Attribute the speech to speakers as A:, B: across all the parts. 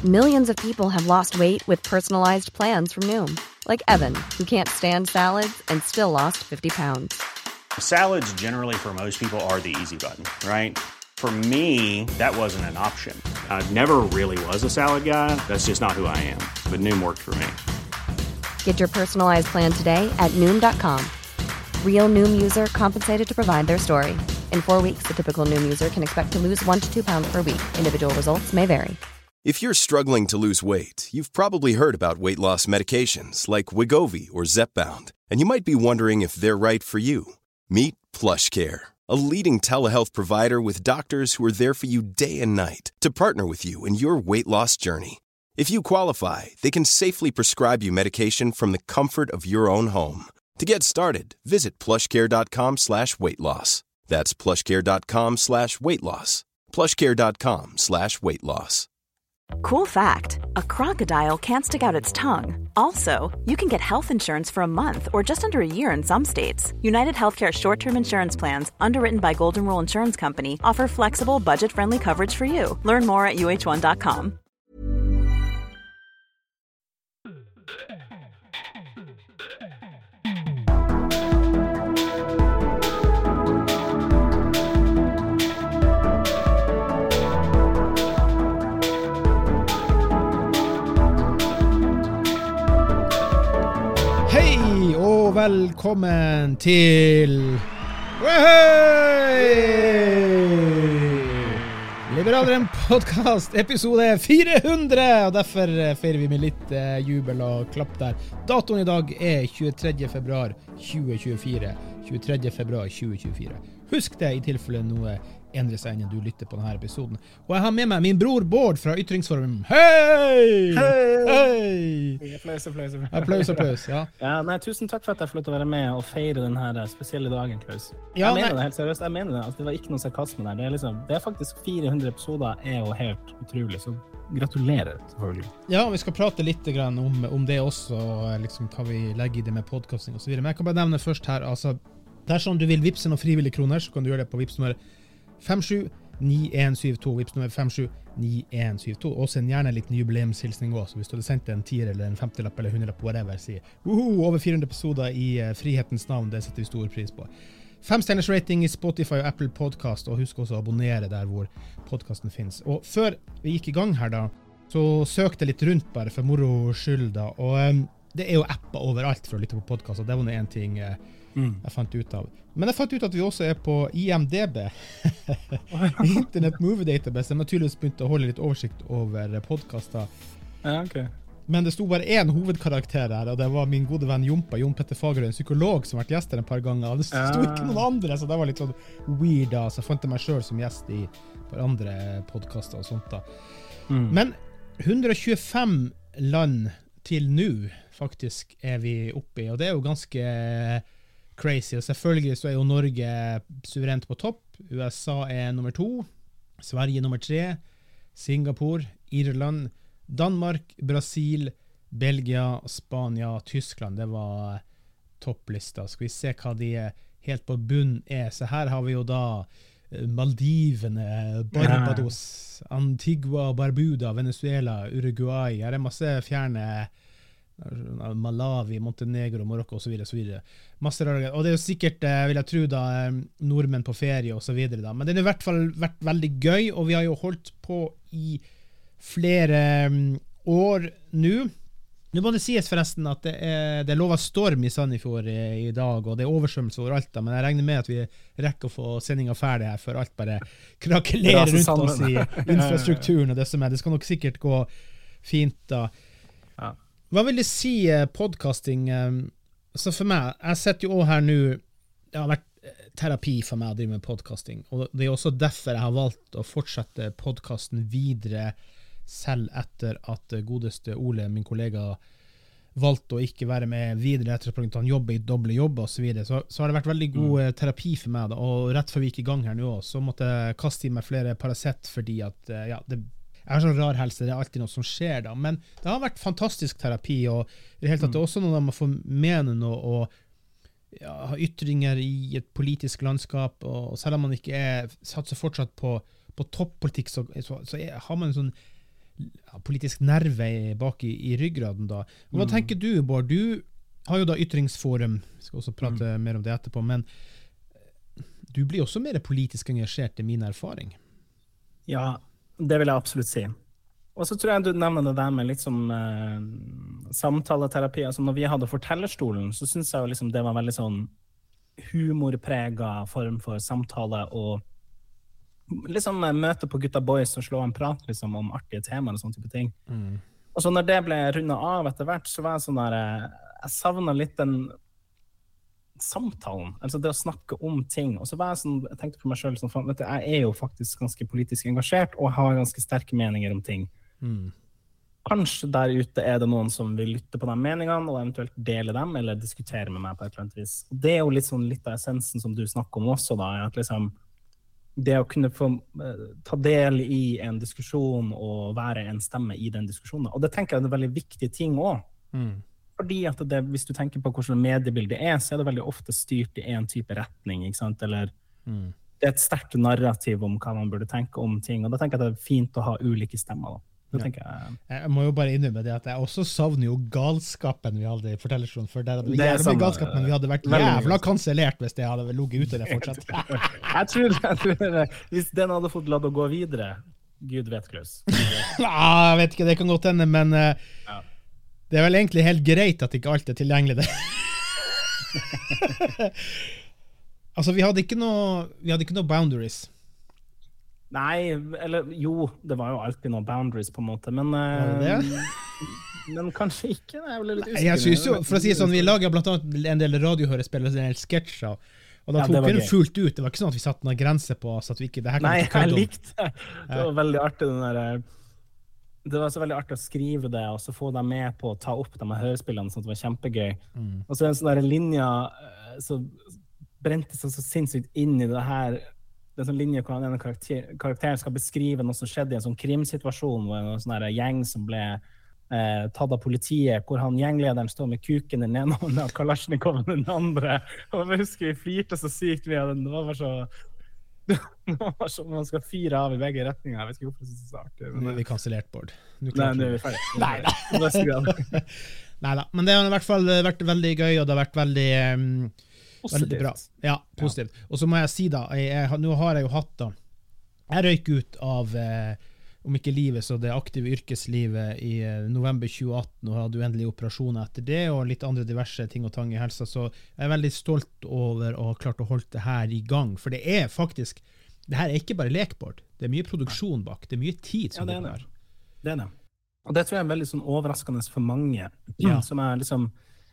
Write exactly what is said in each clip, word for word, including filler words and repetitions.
A: Millions of people have lost weight with personalized plans from Noom. Like Evan, who can't stand salads and still lost fifty pounds.
B: Salads generally for most people are the easy button, right? For me, that wasn't an option. I never really was a salad guy. That's just not who I am. But Noom worked for me.
A: Get your personalized plan today at Noom dot com. Real Noom user compensated to provide their story. In four weeks, the typical Noom user can expect to lose one to two pounds per week. Individual results may vary.
C: If you're struggling to lose weight, you've probably heard about weight loss medications like Wegovy or Zepbound, and you might be wondering if they're right for you. Meet PlushCare, a leading telehealth provider with doctors who are there for you day and night to partner with you in your weight loss journey. If you qualify, they can safely prescribe you medication from the comfort of your own home. To get started, visit plushcare.com slash weight loss. That's plushcare.com slash weight loss. plushcare.com slash weight loss.
D: Cool fact, a crocodile can't stick out its tongue. Also, you can get health insurance for a month or just under a year in some states. United Healthcare short-term insurance plans, underwritten by Golden Rule Insurance Company, offer flexible, budget-friendly coverage for you. Learn more at U H one dot com.
E: Hei og velkommen til Hey! Liberaleren podcast episode fire hundre, og derfor feirer vi med litt eh, jubel og klapp der. Datoen I dag er tjuetredje februar tjue tjuefire. tjuetredje februar tjue tjuefire. Husk det I tilfelle noe endrer seg innen du lytter på denne episoden. Og jeg har med meg min bror Bård fra Ytringsforum. Hei! Hei!
F: Applaus, applaus, applaus.
E: Applaus, applaus, ja.
F: Ja, nei, tusen takk for at jeg får lov til å være med og feire denne spesielle dagen, Klaus.
E: Ja,
F: jeg mener
E: nei.
F: det helt seriøst, jeg mener det. Altså, det var ikke noe sarkasme der. Det er, liksom, det er faktisk fire hundre episoder, er jo helt utrolig, så gratulerer, selvfølgelig.
E: Ja, vi skal prate litt grann om, om det også, liksom hva vi legger I det med podcasting og så videre. Men jeg kan bare nevne først her, altså, dersom du vil vipse noen frivillige kroner, så kan du gjøre det på vips nummer fem sju ni en syv to, vips nummer fem sju ni en syv to, og send gjerne en liten jubileumshilsning også, hvis du hadde sendt en tier eller en femtilapp eller hundrelapp, whatever, si Woho, over fire hundre episoder I uh, frihetens navn, det setter vi stor pris på. Fem stjerners rating I Spotify og Apple Podcast, og husk også å abonnere der hvor podcasten finnes. Og før vi gikk I gang her da, så søkte jeg litt rundt bare for moro skyld da, og um, det er jo apper overalt for å lytte på podcast, og det var noe en ting uh, Mm. jeg fant ut av. Men jeg fant ut at vi også er på I M D B, Internet Movie Database. De har tydeligvis begynt å holde litt oversikt over podcaster.
F: Ja, ok.
E: Men det stod bare en hovedkarakter her, og det var min gode venn Jompa, Jon Petter Fagerøy, en psykolog som har vært gjester en par ganger. Det stod
F: Ja.
E: ikke noen andre, så det var litt sånn weird da. Så jeg fant meg selv som gjest I på andre podcaster og sånt da.
F: Mm.
E: Men hundre tjuefem land til nå faktisk er vi oppe I, og det er jo ganske crazy, og selvfølgelig så er jo Norge suverent på topp. U S A er nummer to, Sverige nummer tre, Singapore, Irland, Danmark, Brasil, Belgia, Spania, Tyskland. Det var topplista. Skal vi se hva de er helt på bunn er. Så her har vi jo da Maldivene, Barbados, Antigua, Barbuda, Venezuela, Uruguay. Her er masse fjerne Malawi, Montenegro, Marokko og så videre, så videre. Masse rare, og det er jo sikkert, vil jeg tro da, nordmenn på ferie og så videre da, men det har I hvert fall vært veldig gøy, og vi har jo holdt på I flere år nå. Nå må det sies forresten at det er, det er lov av storm I Sandefjord I, I dag, og det er oversvømmelse overalt da, men jeg regner med at vi rekker å få sendingen ferdig her, før alt bare krakelerer rundt oss I infrastrukturen og det som er. Det skal nok sikkert gå fint da.
F: Ja.
E: Hva vil det si podcasting? Så for meg, jeg setter jo også her nå, det har vært terapi for meg å drive med podcasting, og det er også derfor jeg har valgt å fortsette podcasten videre, selv etter at godeste Ole, min kollega, valgte å ikke være med videre etter at han jobber I doble jobber og så videre, så, så har det vært veldig god mm. terapi for meg da, og rett før vi gikk I gang her nå, så måtte jeg kaste I meg flere Paracet, fordi at, ja, det jeg har sånn rar helse, det er alltid noe som skjer da, men det har vært fantastisk terapi, og I det hele tatt, det er også noe man får mene noe, og ja, ha ytringer I et politisk landskap, og selv om man ikke er satser fortsatt på, på toppolitikk, så, så, så er, har man en sånn ja, politisk nerve bak i, i ryggraden da. Og hva mm. tenker du, Bård? Du har jo da Ytringsforum, vi skal også prate mm. mer om det etterpå, men du blir også mer politisk engasjert i min erfaring.
F: Ja, det vil jeg absolutt si. Og så tror jeg du nevner det der med liksom eh, samtaleterapi. Altså når vi hadde fortellerstolen, så synes jeg jo liksom det var veldig sånn humorpreget form for samtale og liksom møte på gutta boys og slå en prat liksom om artige temaer og sånne type ting. Mm. Og så når det ble rundet av etter hvert, så var jeg sånn der, jeg savnet litt den samtalen, altså det å snakke om ting. Og så var jeg sånn, jeg tenkte for meg selv sånn, vet du, jeg er jo faktisk ganske politisk engasjert og har ganske sterke meninger om ting. Mm. Kanskje der ute er det noen som vil lytte på de meningene og eventuelt dele dem eller diskutere med meg på et eller annet vis. Og det er jo litt sånn litt av essensen som du snakker om også da, at liksom det å kunne få uh, ta del i en diskusjon og være en stemme i den diskusjonen. Og det tenker jeg er en veldig viktig ting også. Mm. Fordi at det, hvis du tenker på hvordan mediebildet er, så er det veldig ofte styrt i en type retning, ikke sant? Eller mm. det er et sterkt narrativ om hva man burde tenke om ting, og da tenker jeg at det er fint å ha ulike stemmer da. Da
E: Ja.
F: tenker jeg...
E: Jeg må jo bare innrømme det at jeg også savner jo galskapen vi hadde i fortellersjonen, for der hadde vi
F: Det er
E: jævlig
F: samme-
E: galskap, men vi hadde vært
F: veldig
E: jævla
F: galskap.
E: kansellert hvis det hadde ligget ute der fortsatt.
F: jeg, tror, jeg tror det, hvis den hadde fått lov å gå videre, Gud vet, Klaus.
E: Ah, jeg vet ikke, det kan godt hende, men uh,
F: Ja.
E: det er vel egentlig helt greit at ikke alt er tilgjengelig det. Altså, vi hadde ikke noe, vi hadde ikke noe boundaries.
F: Nei, eller jo, det var jo alltid noen boundaries på en måte, men,
E: Var det det?
F: eh, men kanskje ikke. Jeg ble litt usikker.
E: Jeg synes jo, for å si det sånn, vi laget blant annet en del radiohørespill, en del sketsjer, og da
F: Ja,
E: tok
F: det var
E: vi den
F: gøy.
E: fullt ut. Det var ikke sånn at vi satte noen grenser på oss, at vi ikke, det her kan
F: Nei,
E: vi ikke
F: jeg
E: kødde om.
F: likte det. Det var veldig artig den der, eh, det var så veldig artig å skrive det, og så få dem med på å ta opp de her hørespillene, sånn at det var kjempegøy. Mm. Og så en sånn der linje, eh, så brente seg så sinnssykt inn i det her, det er en sånn linje hvor en karakter, karakteren skal beskrive noe som skjedde i en sånn krimsituasjon, hvor en sånn der gjeng som ble eh, tatt av politiet, hvor han gjenglederen står med kuken den ene hånden og Kalasjnikoven den andre. Og jeg husker vi flirte så sykt ved den. Det var bare så... Det var så man skal fyre av i begge retninger. Jeg vet ikke hvorfor det er så artig.
E: Nå er vi kansellert, Bård. Nå
F: Nei,
E: klarte
F: nå
E: vi
F: er
E: det.
F: vi ferdig.
E: Nei, da. Nei da, men det har i hvert fall vært veldig gøy, og det har vært veldig, um, veldig bra. Ja, positivt. Og så må jeg si da, jeg, jeg, nå har jeg jo hatt da, jeg røyk ut av, eh, om ikke livet, så det aktive yrkeslivet i eh, november tjue atten, og hadde uendelig operasjoner etter det, og litt andre diverse ting og tang i helsa, så jeg er veldig stolt over å ha klart å holde det her i gang, for det er faktisk, det her er ikke bare lekbord, det er mye produksjon bak, det er mye tid som
F: Ja, det er
E: går
F: det.
E: her.
F: Det er det. Og det tror jeg er veldig sånn overraskende for mange, ja. Som er liksom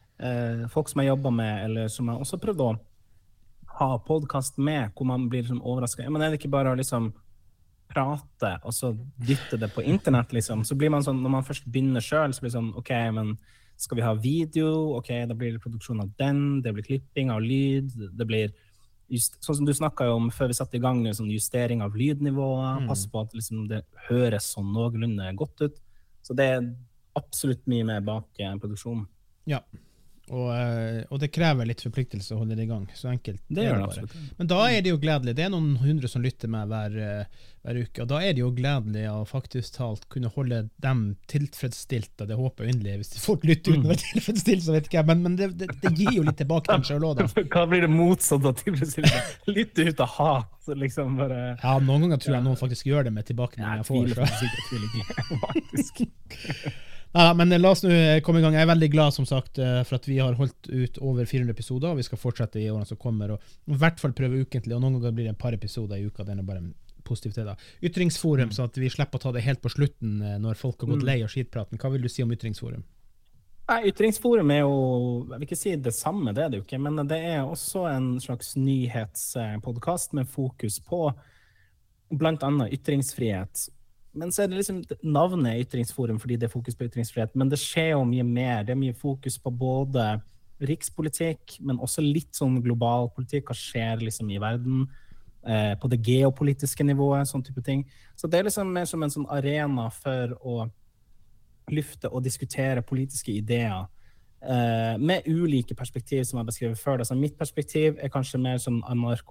F: eh, folk som jeg jobber med, eller som jeg også prøvde å ha podcast med, hvor man blir liksom overrasket. Ja, men er det ikke bare å liksom prate, og så dytte det på internett, liksom? Så blir man sånn, når man først begynner selv, så blir det sånn, ok, men skal vi ha video? Ok, da blir det produksjon av den, det blir klipping av lyd, det blir just, sånn som du snakket om før vi satte i gang, sånn justering av lydnivået, mm. pass på at liksom, det høres sånn noenlunde godt ut. Så det er absolutt mye mer bak eh, produksjonen.
E: Ja, og, eh, og det krever litt forpliktelse å holde det i gang, så enkelt.
F: Det gjør det
E: bare.
F: absolutt.
E: Men da er det jo gledelig, det er noen hundre som lytter med hver, eh, hver uke, og da er det jo gledelig å faktisk talt kunne holde dem tilfredsstilt, og det håper jeg endelig, hvis folk lytter uten å være tilfredsstilt, så vet ikke jeg, men, men det, det, det gir jo litt tilbake til selv også da.
F: Hva blir det motsatt av tilfredsstillelse? Litt ut av hat, så liksom bare...
E: Ja, noen ganger tror jeg noen faktisk gjør det med tilbakemelding jeg får.
F: Jeg tviler faktisk, jeg tviler ikke, faktisk.
E: Ja, men la oss nå komme i gang. Jeg er veldig glad som sagt for at vi har holdt ut over fire hundre episoder, og vi skal fortsette i årene som kommer, og i hvert fall prøve ukentlig, og noen ganger blir det en par episoder i uka, den er bare positivt til da. Ytringsforum, så at vi slipper å ta det helt på slutten når folk har gått lei av skitpraten. Hva vil du si om Ytringsforum?
F: Nei, Ytringsforum er jo, jeg vil ikke si det samme, det er det jo ikke, men det er også en slags nyhetspodcast med fokus på blant annet ytringsfrihet. Men så er det liksom navnet Ytringsforum fordi det er fokus på ytringsfrihet, men det skjer jo mye mer. Det er mye fokus på både rikspolitikk, men også litt sånn global politikk. Hva skjer liksom i verden, eh, på det geopolitiske nivået, sånn type ting. Så det er liksom mer som en sånn arena for å lyfte og diskutere politiske ideer eh, med ulike perspektiv som jeg beskrev før. Altså mitt perspektiv er kanskje mer som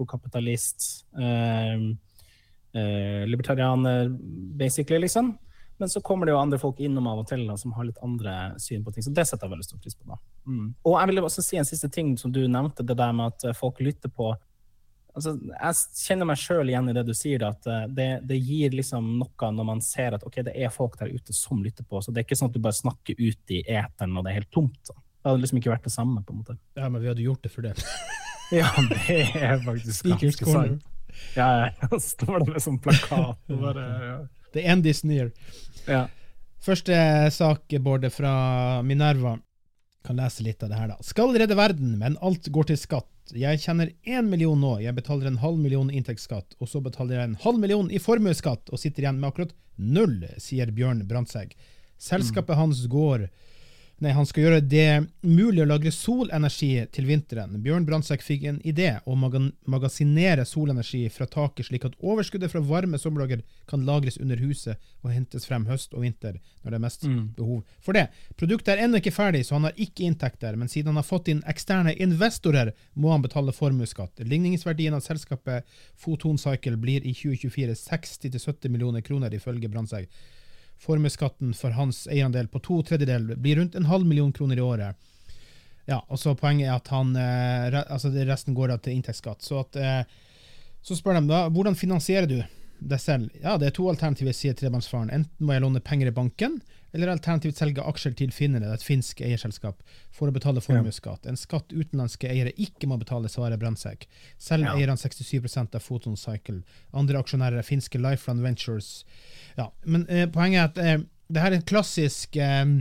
F: anarkokapitalist, eh, Uh, libertarianer, basically, liksom. Men så kommer det jo andre folk innom av og til da, som har litt andre syn på ting, så det setter jeg veldig stor pris på da. Mm. Og jeg vil også si en siste ting som du nevnte, det der med at folk lytter på. Altså, jeg kjenner meg selv igjen i det du sier, at det, det gir liksom noe når man ser at ok, det er folk der ute som lytter på, så det er ikke sånn at du bare snakker ut i eteren og det er helt tomt. Så. Det hadde liksom ikke vært det samme på en måte.
E: Ja, men vi hadde gjort det for det.
F: Ja, det er faktisk ganske sant. Ja, ja, står det med sånn plakat. Bare, ja.
E: The end is near.
F: Ja.
E: Første sak, Bård, fra Minerva. Kan lese litt av det her da. Skal redde verden, men alt går til skatt. Jeg kjenner en million nå. Jeg betaler en halv million inntektsskatt, og så betaler jeg en halv million i formueskatt, og sitter igjen med akkurat null, sier Bjørn Brandsegg. Selskapet mm. hans går... Nei, han skal gjøre det mulig å lagre solenergi til vinteren. Bjørn Brandsegg fikk en idé å mag- magasinere solenergi fra taket, slik at overskuddet fra varme sommerdager kan lagres under huset og hentes frem høst og vinter når det er mest mm. behov for det. Produktet er ennå ikke ferdig, så han har ikke inntekter, men siden han har fått inn eksterne investorer, må han betale formueskatt. Ligningsverdien av selskapet Photon Cycle blir i tjue tjuefire seksti til sytti millioner kroner ifølge Brandsegg. Formueskatten for hans eierandel på to tredjedel blir rundt en halv million kroner i året. Ja, og så poenget er at han, eh, altså resten går til inntektsskatt. Så, at, eh, så spør de da, hvordan finansierer du det selv? Ja, det er to alternativer, sier trebarnsfaren. Enten må jeg låne penger i banken, eller alternativt selge aksjer til Finnere, et finsk eierselskap, for å betale formueskatt. En skatt utenlandske eiere ikke må betale, svarer Brandsegg. Selv ja. eier han sekstisju prosent av Photon Cycle. Andre aksjonærer er finske Lifeline Ventures. Ja, men eh, poenget er at eh, det her er en klassisk eh,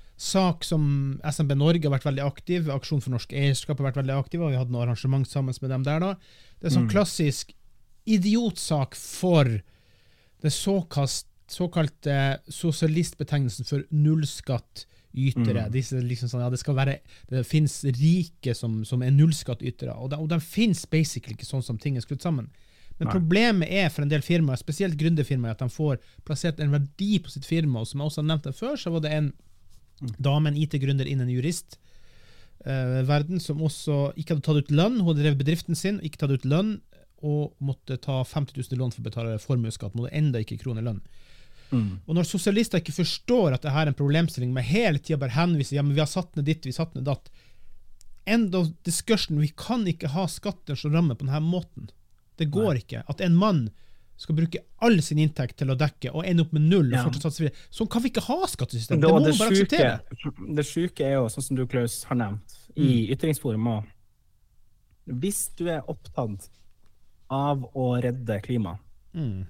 E: sak som S M B Norge har vært veldig aktiv, Aksjon for norsk eierskap har vært veldig aktiv, og vi hadde noe arrangement sammen med dem der da. Det er sånn mm. klassisk idiotsak for det såkast, såkalte sosialistbetegnelsen for nullskattytere. Mm. Disse liksom sånn, ja, det skal være, det finnes rike som, som er nullskattytere, og de, og de finnes basically ikke sånn som ting er skrutt sammen. Men Nei. Problemet er for en del firmaer, spesielt gründerfirmaer, at de får plassert en verdi på sitt firma, og som jeg også har nevnt det før, så var det en mm. dame, en I T-gründer innen jurist, uh, verden, som også ikke hadde tatt ut lønn, hun hadde drevet bedriften sin, ikke tatt ut lønn, og måtte ta femti tusen lån for å betale formueskatt, måtte enda ikke kroner lønn. Mm. Og når sosialister ikke forstår at det her er en problemstilling, med hele tiden bare henviser, ja, men vi har satt ned ditt, vi har satt ned datt, end of discussion, vi kan ikke ha skatter som rammer på denne måten. Det går Nei. Ikke at en mann skal bruke all sin inntekt til å dekke og ende opp med null ja. Og fortsatt satse videre. Sånn kan vi ikke ha skattesystem. Det, det må man bare syke, akseptere. Det syke er jo, sånn som du, Klaus, har nevnt mm. i ytringsforum, hvis du er opptatt av å redde klima, mm.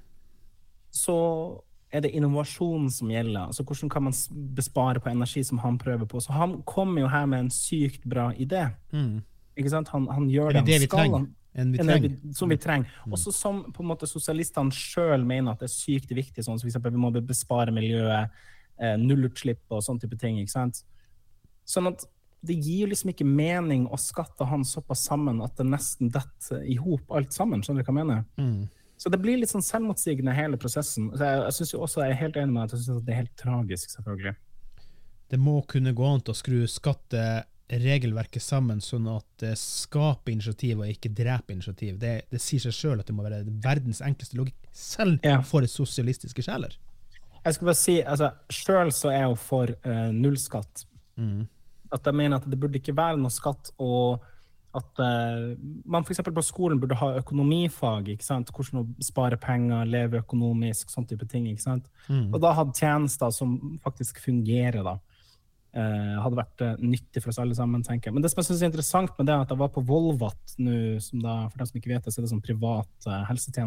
E: så er det innovasjon som gjelder. Altså, hvordan kan man bespare på energi som han prøver på? Så han kommer jo her med en sykt bra idé. Mm. Ikke sant? Han, han gjør det, det han skal. En vi trenger. Som vi trenger. Mm. Også som på en måte sosialistene selv mener at det er sykt viktig, sånn som for eksempel vi må bespare miljøet, eh, nullutslipp og sånne type ting, ikke sant? Sånn at det gir jo liksom ikke mening å skatte han såpass sammen at det nesten detter i hop alt sammen, skjønner du hva jeg mener? Mm. Så det blir litt sånn selvmotsigende hele prosessen. Så jeg, jeg synes jo også, jeg er helt enig med at jeg synes at det er helt tragisk, selvfølgelig. Det må kunne gå an til å skru skatte regelverket sammen sånn at det skaper initiativ og ikke dreper initiativ. Det, det sier seg selv at det må være verdens enkleste logikk selv ja. For sosialistiske sjeler.
F: Jeg skal bare si, altså, selv så er jeg jo for uh, nullskatt. Mm. At jeg mener at det burde ikke være noe skatt, og at uh, man for eksempel på skolen burde ha økonomifag, ikke sant? Hvordan å spare penger, leve økonomisk, sånn type ting, ikke sant? Mm. Og da hadde tjenester som faktisk fungerer da. Uh, hadde vært uh, nyttig for oss alle sammen, tenker jeg. Men det som jeg synes er interessant med det er at jeg var på Volvat nå, som da, for dem som ikke vet det, så er det sånn privat uh,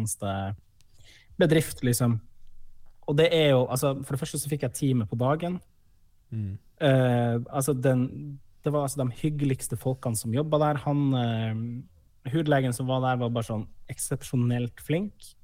F: helsetjenestebedrift, liksom. Og det er jo, altså, for det første så fikk jeg time på dagen. Mm. Uh, altså, den, det var altså de hyggeligste folkene som jobbet der. Han, uh, hudlegen som var der, var bare sånn eksepsjonelt flink.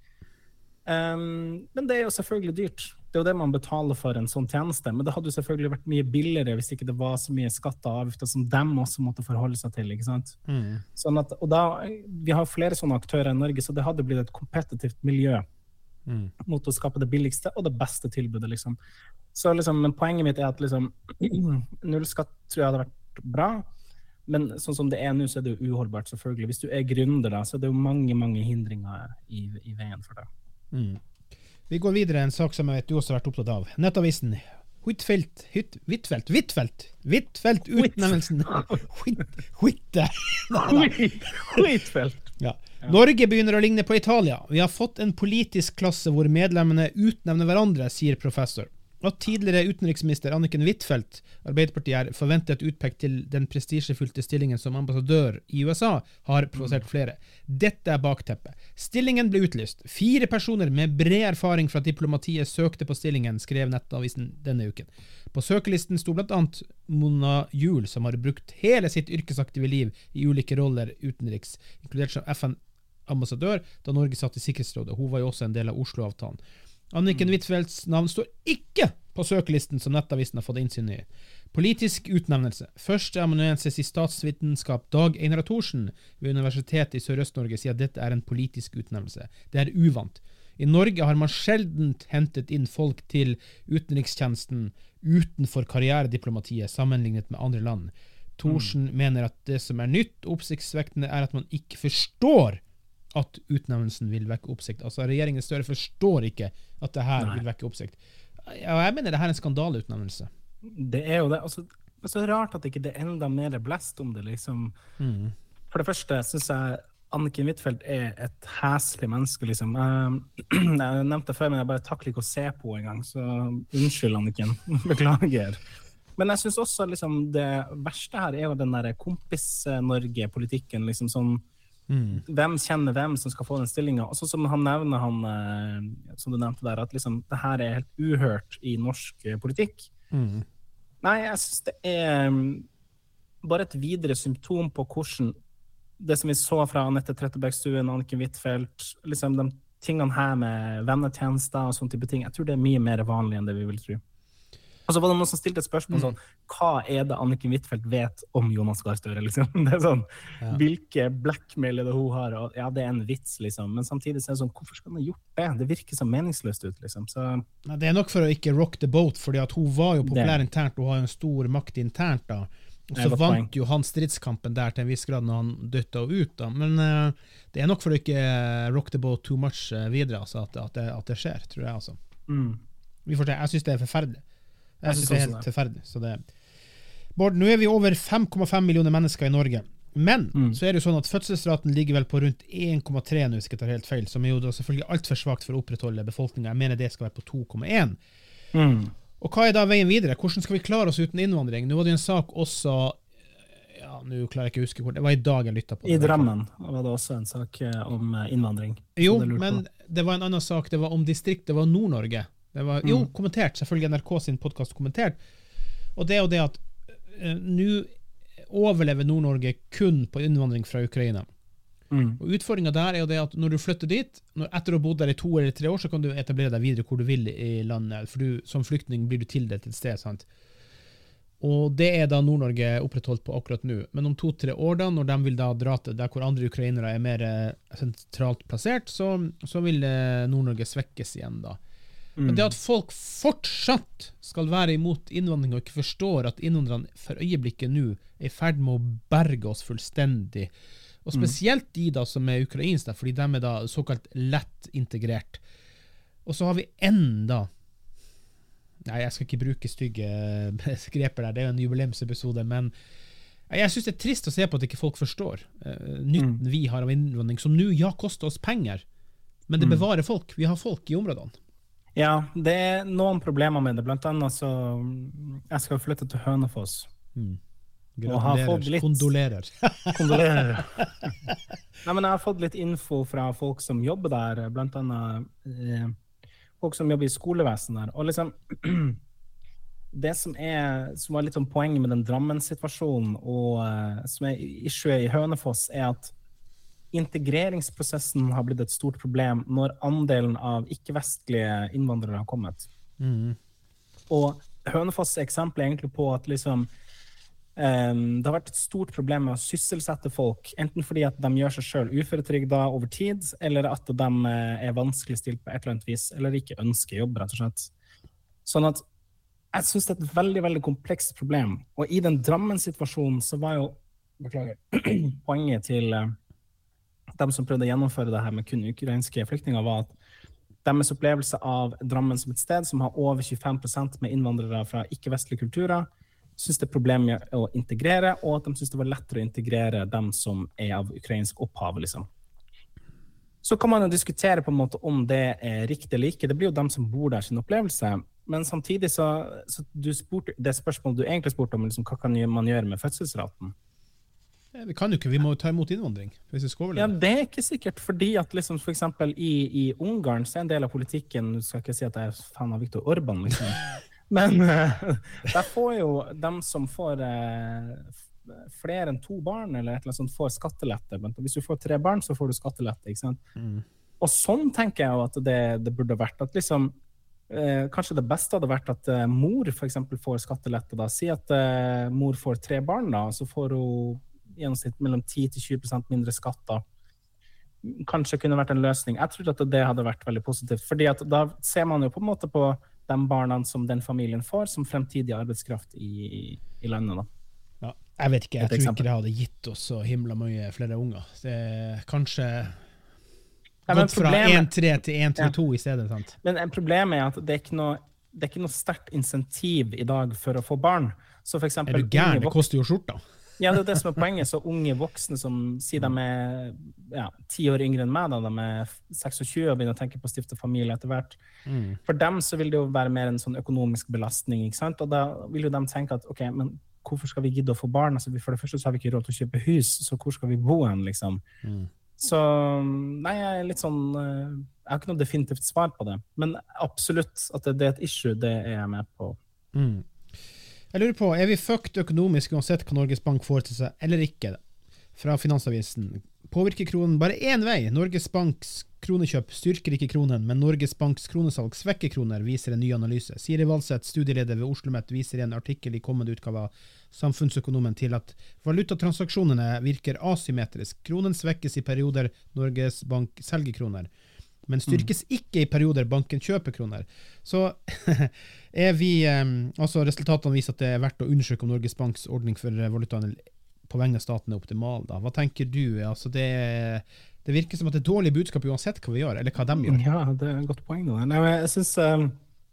F: Um, men det er jo selvfølgelig dyrt. Det er jo det man betaler for en sånn tjeneste, men det hadde jo selvfølgelig vært mye billigere hvis ikke det var så mye skatt og avgifter som dem også måtte forholde seg til, ikke sant? Mm. Sånn at, og da, vi har flere sånne aktører i Norge, så det hadde blitt et kompetitivt miljø mm. mot å skape det billigste og det beste tilbudet, liksom. Så liksom, men poenget mitt er at liksom, nullskatt tror jeg hadde vært bra, men sånn som det er nå, så er det jo uholdbart, selvfølgelig. Hvis du er gründer da, så er det jo mange, mange hindringer i, i veien for det.
E: Mm. Vi går videre en sak som jeg vet du også har vært opptatt av. Nettavisen. Huitfeldt, Hyt, Huitfeldt, Huitfeldt, Huitfeldt utnevnelsen. Huitte.
F: Huitfeldt.
E: Ja. Norge begynner å ligne på Italia. Vi har fått en politisk klasse hvor medlemmene utnevner hverandre, sier professor. Og tidligere utenriksminister Anniken Huitfeldt, Arbeiderpartiet er forventet utpekt til den prestisjefylte stillingen som ambassadør i U S A, har provosert flere. Dette er bakteppet. Stillingen ble utlyst. Fire personer med bred erfaring fra diplomatiet søkte på stillingen, skrev Nettavisen denne uken. På søkelisten sto blant annet Mona Juul, som har brukt hele sitt yrkesaktive liv i ulike roller utenriks, inkludert som F N-ambassadør da Norge satt i Sikkerhetsrådet. Hun var jo også en del av Oslo-avtalen. Anniken Huitfeldts navn står ikke på søkelisten som Nettavisen har fått innsyn i. Politisk utnevnelse. Første amanuensis i statsvitenskap Dag Einar Thorsen ved Universitetet i Sørøst-Norge sier at dette er en politisk utnevnelse. Det er uvant. I Norge har man sjeldent hentet inn folk til utenrikstjenesten utenfor karrierediplomatiet sammenlignet med andre land. Thorsen mm. mener at det som er nytt og oppsiktsvekkende er at man ikke forstår at utnevnelsen vil vekke oppsikt. Altså regjeringen Støre forstår ikke at det her Nei. Vil vekke oppsikt. Ja, jeg mener det her er en skandaleutnevnelse.
F: Det er jo det. Altså, det er så rart at ikke det er enda mer blest om det, liksom. Mm. For det første synes jeg Anniken Huitfeldt er et hæslig menneske, liksom. Jeg, jeg nevnte det før, men jeg bare takler ikke å se på en gang, så unnskyld, Anniken. Beklager. Men jeg synes også liksom, det verste her er jo den der kompis-Norge-politikken, liksom sånn. Mm. Hvem kjenner hvem som skal få den stillingen, og sånn som han nevner han, eh, som du nevnte der, at liksom, det her er helt uhørt i norsk eh, politikk. Mm. Nei, jeg synes det er um, bare et videre symptom på hvordan det som vi så fra Anette Trettebergstuen, Anniken Huitfeldt, liksom de tingene her med vennetjenester og sånne type ting, jeg tror det er mye mer vanlig enn det vi vil tro. Og så var det noen som stilte et spørsmål sånn, hva er det Anniken Huitfeldt vet om Jonas Gahr Støre, liksom? Det er sånn, ja. Hvilke blackmail er det hun har? Og, ja, det er en vits, liksom. Men samtidig så er det sånn, hvorfor skal hun ha gjort det? Det virker så meningsløst ut, liksom. Så...
E: Nei, det er nok for å ikke rock the boat, fordi at hun var jo populær det. Internt, og har jo en stor makt internt da. Og så vant poeng. Jo han stridskampen der til en viss grad når han døtta ut da. Men uh, det er nok for å ikke rock the boat too much uh, videre, altså, at, at, det, at det skjer, tror jeg, altså. Mm. Vi får se, jeg synes det er forferdelig. Jeg synes det er helt tilferdelig. Så det... Bård, nå er vi over fem komma fem millioner mennesker i Norge. Men mm. så er det jo sånn at fødselsraten ligger vel på rundt en komma tre nå, hvis jeg tar helt feil, som er jo da selvfølgelig alt for svagt for å opprettholde befolkningen. Jeg mener det skal være på to komma en. Mm. Og hva er da veien videre? Hvordan skal vi klare oss uten innvandring? Nå var det en sak også, ja, nå klarer jeg ikke å huske hvor, det var i dag jeg lyttet på det.
F: I Drammen var det også en sak om innvandring.
E: Jo, det men det var en annen sak, det var om distrikt, det var Nord-Norge. Det var jo mm. kommentert, selvfølgelig N R K sin podcast kommentert, og det er jo det at uh, nå overlever Nord-Norge kun på innvandring fra Ukraina. Mm. Og utfordringen der er jo det at når du flytter dit, når, etter å ha bodd der i to eller tre år, så kan du etablere deg videre hvor du vil i landet, for du, som flyktning blir du tildelt et sted, sant? Og det er da Nord-Norge opprettholdt på akkurat nå. Men om to-tre år da, når de vil da dra til der hvor andre ukrainere er mer uh, sentralt plassert, så, så vil uh, Nord-Norge svekkes igjen da. Men det at folk fortsatt skal være imot innvandring og ikke forstår at innvandrerne for øyeblikket nå er i ferd med å berge oss fullstendig, og spesielt de da som er ukrainske, fordi de er da såkalt lett integrert. Og så har vi enda, nei, jeg skal ikke bruke stygge skreper der, det er jo en jubileumsepisode, men jeg synes det er trist å se på at ikke folk forstår uh, nytten mm. vi har av innvandring, som nå ja koster oss penger, men det bevarer folk, vi har folk i områdene.
F: Ja, det er noen problemer med det. Blant annet så jeg skal flytte til Hønefoss. Mm.
E: Gratulerer. Kondolerer.
F: Kondolerer. Nei, men jeg har fått litt info fra folk som jobber der, blant annet eh, folk som jobber i skolevesen der. Og liksom, det som, er, som var litt sånn poenget med den Drammen-situasjonen, og eh, som er issue i Hønefoss, er at integreringsprosessen har blitt et stort problem når andelen av ikke-vestlige innvandrere har kommet. Mm. Og Hønefoss er eksempel egentlig på at liksom, um, det har vært et stort problem med å sysselsette folk, enten fordi at de gjør seg selv uføretrygda over tid, eller at de er vanskelig stilt på et eller annet vis, eller ikke ønsker jobb, rett og slett. Sånn at jeg synes det er et veldig, veldig komplekst problem. Og i den Drammen-situasjonen så var jo, beklager, poenget til de som prøvde å gjennomføre det her med kun ukrainske flyktninger, var at deres opplevelse av Drammen som et sted som har over tjuefem prosent med innvandrere fra ikke-vestlige kulturer, synes det er problem med å integrere, og at de synes det var lettere å integrere dem som er av ukrainsk opphav, liksom. Så kan man jo diskutere på en måte om det er riktig eller ikke. Det blir jo dem som bor der sin opplevelse. Men samtidig så, så du spurte, det spørsmålet du egentlig spurte om, liksom, hva kan man gjøre med fødselsraten?
E: Det kan jo ikke, vi må ta imot innvandring, hvis vi skal overleve.
F: Ja, det er ikke sikkert, fordi at liksom, for eksempel i, i Ungarn, så er en del av politikken, du skal ikke si at jeg er fan av Viktor Orban, liksom. Men uh, der får jo dem som får uh, flere enn to barn, eller et eller annet sånt, får skattelette. Men hvis du får tre barn, så får du skattelette, ikke sant? Mm. Og sånn tenker jeg jo at det, det burde vært, at liksom, uh, kanskje det beste hadde vært at uh, mor for eksempel får skattelette da. Si at uh, mor får tre barn da, så får hun gjennomsnitt mellom ti til tjue prosent mindre skatt da. Kanskje kunne vært en løsning. Jeg tror at det hadde vært veldig positivt, fordi at da ser man jo på en måte på de barna som den familien får, som fremtidig arbeidskraft i, i landet da.
E: Ja, jeg vet ikke, jeg tror ikke det hadde gitt oss så himla mye flere unger. Det er kanskje ja, gått fra en komma tre til en komma to ja. I stedet, sant? Men problemet er at det er ikke noe, det er ikke noe sterkt insentiv i dag for å få barn. Så for eksempel, er du gæren? Det koster jo skjorta.
F: Ja, det er det som er poenget. Så unge voksne som sier de er ja, ti år yngre enn meg, da, de er tjueseks og begynner å tenke på å stifte familie etter hvert. Mm. For dem så vil det jo være mer en sånn økonomisk belastning, ikke sant? Og da vil jo de tenke at, ok, men hvorfor skal vi gidde å få barn? Altså, for det første så har vi ikke råd til å kjøpe hus, så hvor skal vi bo hen, liksom? Mm. Så, nei, jeg er litt sånn, jeg har ikke noe definitivt svar på det, men absolutt at det, det er et issue, det er jeg med på.
E: Mm. Jeg lurer på, er vi fucked økonomisk uansett hva Norges Bank får til seg, eller ikke? Fra Finansavisen. Påvirker kronen bare én vei. Norges Banks kronekjøp styrker ikke kronen, men Norges Banks kronesalg svekker kroner, viser en ny analyse. Siri Valseth, studieleder ved OsloMet, viser i en artikkel i kommende utgave av Samfunnsøkonomen til at valutatransaksjonene virker asymmetrisk. Kronen svekkes i perioder Norges Bank selger kroner, men styrkes ikke i perioder banken kjøper kroner. Så er vi, altså resultatene viser at det er verdt å undersøke om Norges Banks ordning for valutaen på vegne av staten er optimal. Da. Hva tenker du? Altså det, det virker som at det er dårlig budskap uansett hva vi gjør, eller hva de gjør.
F: Ja, det er et godt poeng. Da. Nei, jeg synes um,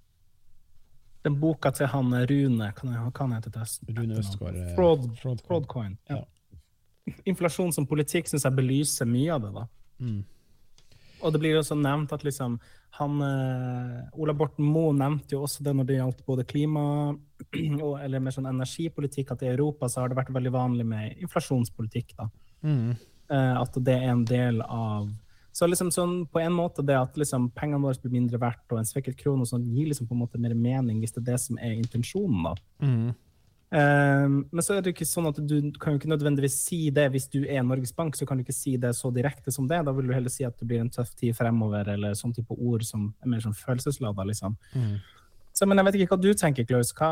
F: den boka til han Rune, kan jeg, kan jeg hete det?
E: Rune Østgaard.
F: Fraud, Fraudcoin. Ja. Inflasjon som politikk synes jeg belyser mye av det da. Mm. Og det blir jo også nevnt at liksom, han, uh, Ola Borten Moe nevnte jo også det når det gjaldt både klima og, eller mer sånn energipolitikk, at i Europa så har det vært veldig vanlig med inflasjonspolitikk da. Mm. Uh, at det er en del av, så liksom sånn på en måte det at liksom pengene våre blir mindre verdt og en svekket krone og sånn gir liksom på en måte mer mening hvis det er det som er intensjonen da. Mm. Um, men så er det ikke sånn at du, du kan jo ikke nødvendigvis si det hvis du er Norges Bank, så kan du ikke si det så direkte som det, da vil du heller si at det blir en tøff tid fremover eller sånn type ord som er mer sånn følelsesladet liksom. Mm. Så, men jeg vet ikke hva du tenker, Klaus, hva...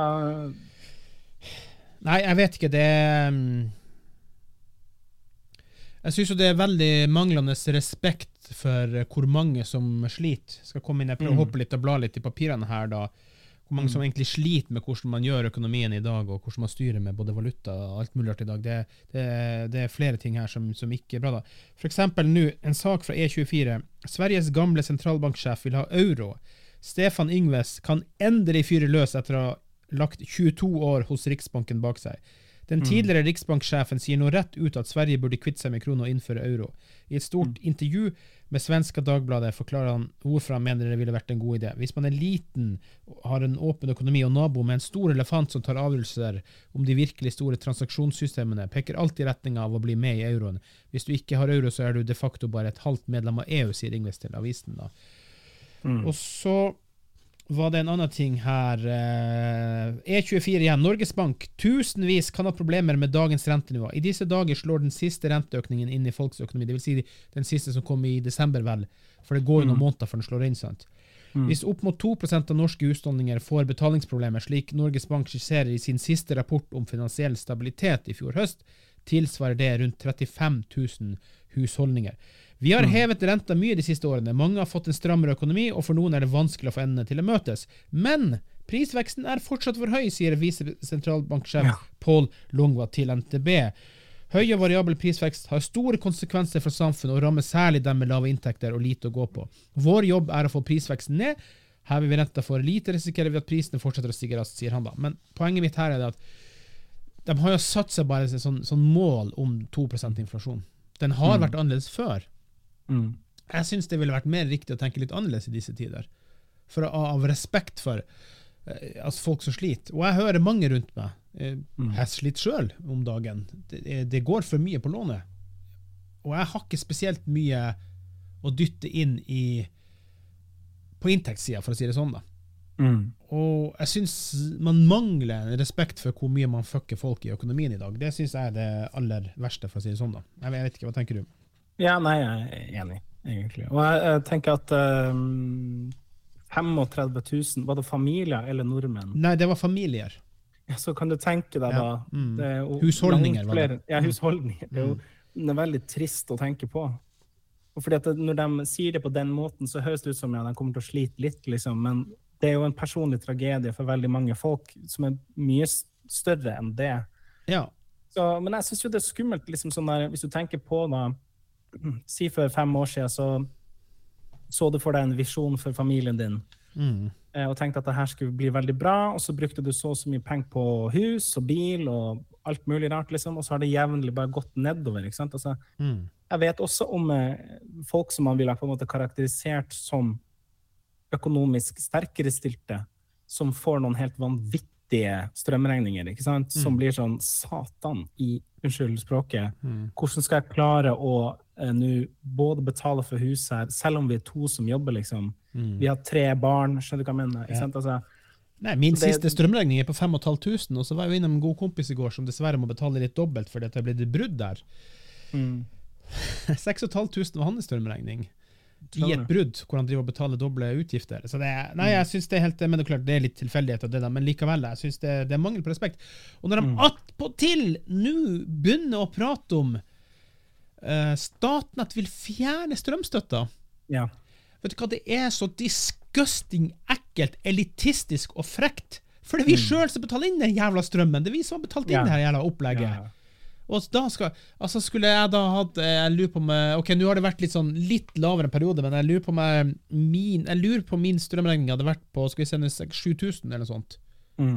E: Nei, jeg vet ikke, det jeg synes jo det er veldig manglende respekt for hvor mange som sliter. Jeg skal komme inn, jeg prøver mm. å hoppe litt og bla litt i papirene her da, hvor mange som egentlig sliter med hvordan man gjør økonomien i dag, og hvordan man styrer med både valuta og alt mulig i dag. Det, det, det er flere ting her som, som ikke er bra da. For eksempel nå, en sak fra E tjuefire. Sveriges gamle sentralbanksjef vil ha euro. Stefan Ingves kan endelig fyre løs etter å ha lagt tjueto år hos Riksbanken bak seg. Den tidligere riksbanksjefen sier nå rett ut at Sverige burde kvitte seg med kroner og innføre euro. I et stort mm. intervju med Svenska Dagbladet forklarer han hvorfor han mener det ville vært en god idé. Hvis man er liten, har en åpen økonomi og nabo med en stor elefant som tar avgjørelser om de virkelig store transaksjonssystemene, peker alltid i retning av å bli med i euroen. Hvis du ikke har euro, så er du de facto bare et halvt medlem av E U, sier Ingves til avisen da. Mm. Og så var det en annen ting her. E tjuefire igjen. Norges Bank. Tusenvis kan ha problemer med dagens rentenivå. I disse dager slår den siste renteøkningen inn i folks økonomi. Det vil si den siste som kom i desember vel. For det går jo noen mm. måneder før den slår inn, sant? Mm. Hvis opp mot to prosent av norske husholdninger får betalingsproblemer, slik Norges Bank skisserer i sin siste rapport om finansiell stabilitet i fjor høst, tilsvarer det rundt trettifem tusen husholdninger. Vi har hevet renta mye de siste årene. Mange har fått en strammere økonomi, og for noen er det vanskelig å få endene til å møtes. Men prisveksten er fortsatt for høy, sier visesentralbanksjef ja. Paul Longva til N T B. Høy og variabel prisvekst har store konsekvenser for samfunnet og rammer særlig dem med lave inntekter og lite å gå på. Vår jobb er å få prisveksten ned. Her vil vi renta for lite, risikerer vi at prisene fortsetter å stige raskt, sier han da. Men poenget mitt her er at de har jo satt seg bare sånn, sånn mål om to prosent inflasjon. Den har mm. vært annerledes før. Mm. Jeg synes det ville vært mer riktig å tenke litt annerledes i disse tider. For av respekt for eh, altså folk som sliter. Og jeg hører mange rundt meg. Eh, mm. Jeg sliter selv om dagen. Det, det går for mye på lånet. Og jeg har ikke spesielt mye å dytte inn i på inntektssiden, for å si det sånn da. Mm. Og jeg synes man mangler respekt for hvor mye man fucker folk i økonomien i dag. Det synes jeg er det aller verste, for å si det sånn da. Jeg vet ikke, hva tenker du?
F: Ja, nei, jeg er enig, egentlig. Og jeg, jeg tenker at um, femogtredve tusen, var det familier eller nordmenn?
E: Nei, det var familier.
F: Ja, så kan du tenke deg da.
E: Ja. Mm. Det er jo husholdninger, var det?
F: Ja, husholdninger. Det er jo det er veldig trist å tenke på. Og fordi at det, når de sier det på den måten, så høres det ut som ja, de kommer til å slite litt, liksom. Men det er jo en personlig tragedie for veldig mange folk som er mye større enn det.
E: Ja.
F: Så, men jeg synes jo det er skummelt, liksom sånn der, hvis du tenker på da, si for fem år siden, så så du for deg en visjon for familien din, mm. og tenkte at det her skulle bli veldig bra, og så brukte du så så mye penger på hus og bil og alt mulig rart, liksom, og så har det jevnlig bare gått nedover, ikke sant? Altså, mm. Jeg vet også om eh, folk som man vil ha på en måte karakterisert som økonomisk sterkere stilte, som får noen helt vanvittige strømregninger, ikke sant? Mm. Som blir sånn satan i, unnskyld språket, mm. hvordan skal jeg klare å eh, nå både betale for hus her, selv om vi er to som jobber, liksom. Mm. Vi har tre barn, skjønner du hva jeg mener, ikke sant? Altså,
E: Nei, min det, siste strømregning er på fem og et halvt tusen, og så var jeg jo innom en god kompis i går som dessverre må betale litt dobbelt fordi det ble det brudd der. Mm. seks og et halvt tusen var hans strømregning i et brudd hvor han driver og betaler doble utgifter. Så det er, nei, jeg synes det er helt, men det er klart, det er litt tilfeldighet av det da, men likevel, jeg synes det, det er mangel på respekt. Og når de mm. attpåtil nå begynner å prate om uh, Statnett vil fjerne strømstøtta,
F: ja.
E: Vet du hva, det er så disgusting, ekkelt, elitistisk og frekt. For det er vi mm. selv som betaler inn den jævla strømmen. Det er vi som har betalt inn ja. Det her jævla opplegget. Ja. Og da skal, altså skulle jeg da hatt, jeg lurer på meg, ok, nå har det vært litt sånn, litt lavere periode, men jeg lurer på meg, min, jeg lurer på min strømregning hadde vært på, skal vi sende sju tusen eller noe sånt. Mm.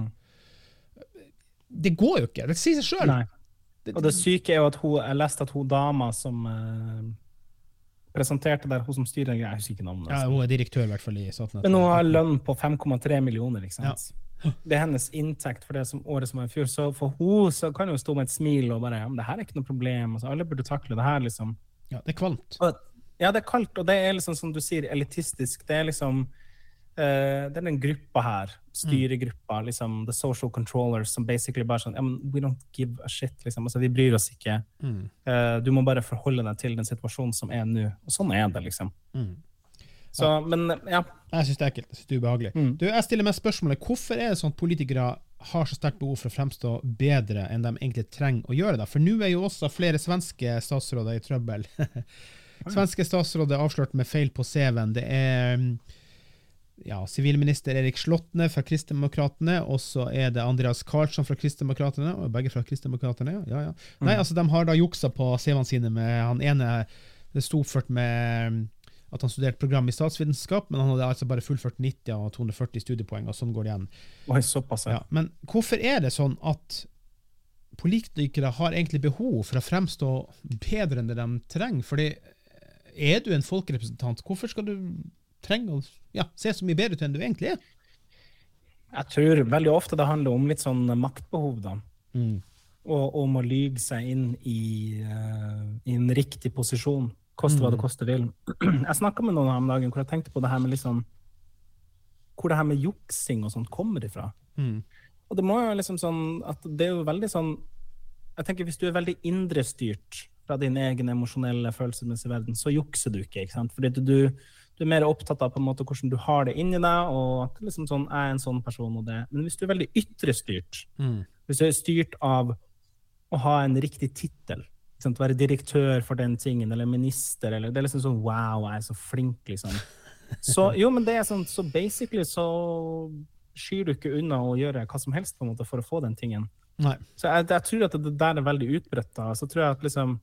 E: Det går jo ikke, det sier seg selv.
F: Nei. Og det syke er jo at hun, jeg leste at hun dama som uh, presenterte der, hun som styrer, jeg husker ikke navnet.
E: Ja, hun er direktør i hvert fall i Statnett.
F: Men hun har lønn på fem komma tre millioner, ikke sant? Ja. Det er hennes inntekt for det som året som var i fjor, så for hun så kan hun stå med et smil og bare, ja, men det her er ikke noe problem, altså, alle burde takle det her, liksom.
E: Ja, det er kvalmt.
F: Og, ja, det er kaldt, og det er liksom, som du sier, elitistisk. Det er liksom, uh, det er den gruppa her, styregruppa, mm. liksom, the social controllers, som basically bare sånn, ja, men we don't give a shit, liksom, altså, vi bryr oss ikke. Mm. Uh, du må bare forholde deg til den situasjonen som er nå, og sånn er det, liksom. Mm. Så, ja. Men, ja.
E: Jeg synes det er ekkelt, jeg synes det er ubehagelig. Mm. Du, jeg stiller meg spørsmålet, hvorfor er det sånn at politikere har så sterkt behov for å fremstå bedre enn de egentlig trenger å gjøre da? For nå er jo også flere svenske statsråder i trøbbel. Svenske statsråder avslørt med feil på C V-en. Det er ja, sivilminister Erik Slottner fra Kristdemokraterne, og så er det Andreas Karlsson fra Kristdemokraterne, og begge fra Kristdemokraterne, ja, ja. Mm. Nei, altså de har da juksa på C V-en sine med han ene, det stod ført med at han studerte program i statsvitenskap, men han hadde altså bare fullført nitti og to hundre og førti studiepoeng, og sånn går det igjen.
F: Oi, såpass, ja.
E: Ja, men hvorfor er det sånn at politikere har egentlig behov for å fremstå bedre enn det de trenger? Fordi er du en folkerepresentant, hvorfor skal du trenge å ja, se så mye bedre ut enn du egentlig er?
F: Jeg tror veldig ofte det handler om litt sånn maktbehov da. Mm. Og om å lyge seg inn i, uh, i en riktig posisjon. Koste hva det koste vil. Jeg snakket med noen her om dagen hvor jeg tenkte på det her med liksom, hvor det her med juksing og sånt kommer ifra. Mm. Og det må jo liksom sånn, at det er jo veldig sånn, jeg tenker hvis du er veldig indre styrt fra din egen emosjonelle følelsesmessige verden, så jukser du ikke, ikke sant? Fordi du, du er mer opptatt av på en måte hvordan du har det inni deg, og at det liksom sånn, er en sånn person og det. Men hvis du er veldig ytre styrt, mm. hvis du er styrt av å ha en riktig titel, å være direktør for den tingen, eller minister, eller det er liksom sånn, wow, jeg er så flink, liksom. Så, jo, men det er sånn, så basically så skyr du ikke unna å gjøre hva som helst på en måte for å få den tingen.
E: Nei.
F: Så jeg, jeg tror at det der er veldig utbredt da. Så tror jeg at liksom,